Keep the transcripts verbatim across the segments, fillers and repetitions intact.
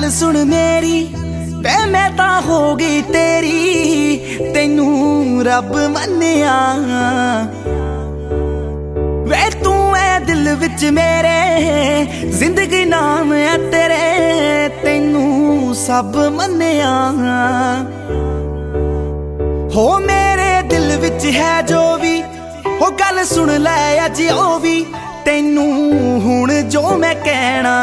गल सुन मेरी वे मैं ता हो गई तेरी, तेनू रब मन्निया वे तू है दिल विच मेरे, जिंदगी नाम है तेरे, तेनू सब मन्निया। हो मेरे दिल विच है जो भी हो गल सुन लै अज ओ भी, तेनू हुण जो मैं कहना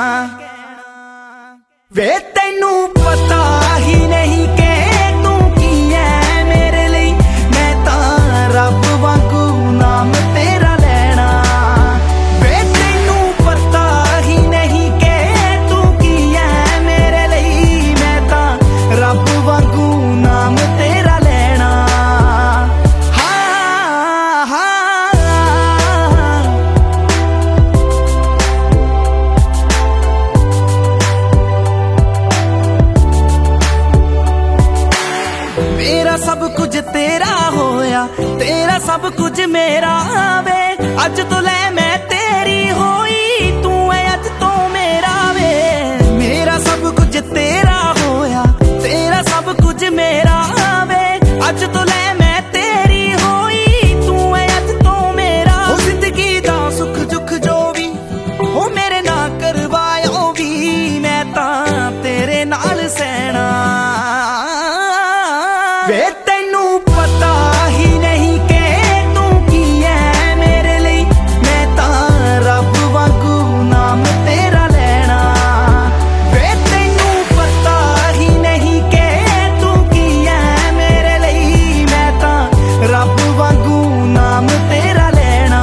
वे तेनू पता ही नहीं के तू की है मेरे लिए, मैं तां रब वांगू नाम तेरा लेना। वे तेनू पता ही नहीं के तू की है मेरे लिए, मैं तां रब वांगू नाम तेरा लेना। हाँ हाँ मेरा सब कुछ तेरा होया, तेरा सब कुछ मेरा वे, अज तो ले मैं तेरी होई, तू है अज तो मेरा वे। मेरा सब कुछ तेरा होया, तेरा सब कुछ मेरा वे, अज तो ले मैं तेरी होई, तू है अज तो मेरा। हो जिंदगी दा सुख दुख जो भी हो मेरे ना करवायो भी, मैं तां तेरे नाल सहना। वे तेनू पता ही नहीं के तू की है मेरे लिए, मैं तां रब वांगू नाम तेरा लेना। वे तेनू पता ही नहीं के तू की है मेरे लिए, मैं तां रब वांगू नाम तेरा लेना।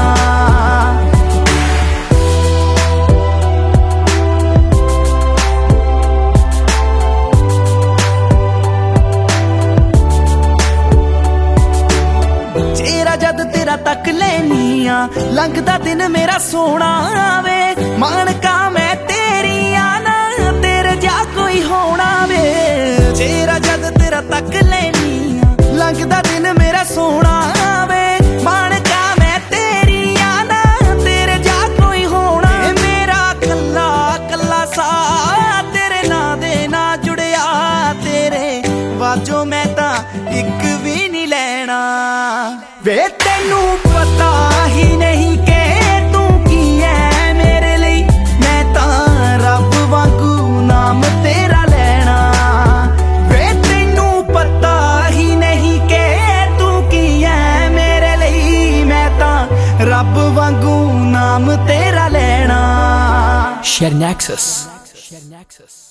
चेहरा जद तेरा तक लेनी आ, लंघदा दिन मेरा सोना वे, मानका मैं तेरी आना तेरे जा कोई होना वे। चेहरा जद तेरा तक लेनी आ, लंघदा दिन मेरा सोना वे, मानका मैं तेरी आना तेरे जा कोई होना। मेरा कल्ला कल्ला सा तेरे ना दे ना जुड़िया, तेरे वाजो मैं तां इक भी नहीं लेना। वे तेनू पता ही नहीं के तू की है मेरे लिए, मैं तां रब वांगू नाम तेरा लेना। वे तेनू पता ही नहीं के तू की है मेरे लिए, मैं तां रब वांगू नाम तेरा लेना। Share Nexus.